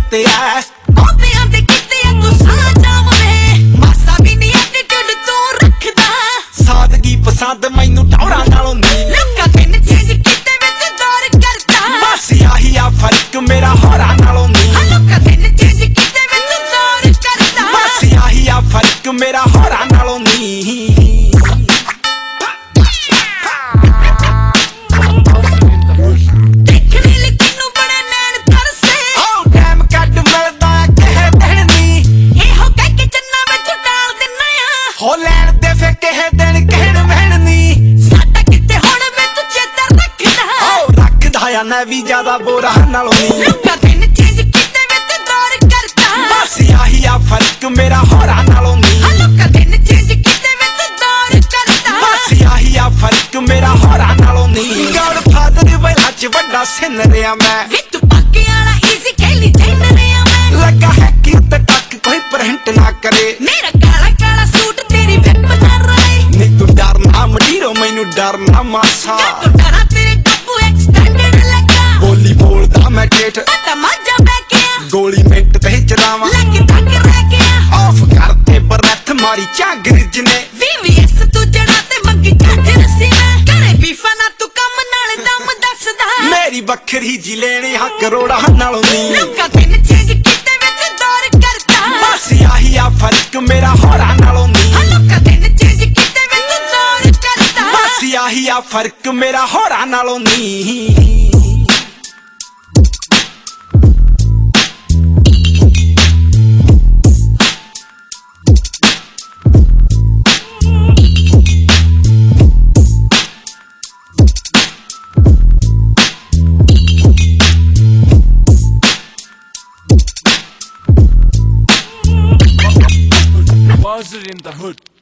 किते है बाबियां दे किते तू साजाव वे मासा भी नहीं एटीट्यूड तू रखदा सादगी पसंद मैनू टौरा नालों नी लोकां दिन चेंज किते विच दौर करदा बस आही आ फर्क मेरा होरा नालों नी लोकां दिन चेंज किते विच दौर करदा बस आही आ फर्क मेरा होरा नालों नी हो लैन दे फे कहे दिन कहण महनी साडा किते हुण विच चेता रखदा ओ रखदा आ ना भी ज्यादा बोरा नालों नी लोकां दिन चेंज किते विच दौर करदा बस आही आ फर्क मेरा होरा नालों नी लोकां दिन चेंज किते विच दौर करदा बस आही आ फर्क मेरा होरा नालों नी गॉड फादर वेला च वड्डा सिन रिया मैं वे तू पाके आला इजी खेली जैन रिया मैं लगा है कि तक कोई प्रिंट ना करे मेरा काला काला सूट तेरी वेब ना रहे नी तू डरना मडीरो मैनू डरना मासा तू डरा तेरे गप्पू एक्सटेंडेड लगा बोली बोलदा मैं ठेठ पता मजा बैके गोली मिंट ते चलावा लगे थक रह गया ऑफ करते बरथ मारी झांगरिज ने VVS तू जड़ा ते मंगी झांझर सी मैं करे बीफा ना तू कम नाल दम दसदा मेरी बखरी जी लेनी हा करोड़ा नालों नी लोकां दिन चेंज किते विच दौर करदा बस आही आ फर्क मेरा होरा नालों नी लोकां दिन चेंज किते विच दौर करदा बस आही आ फर्क मेरा होरा नालों नी Buzzard in the hood.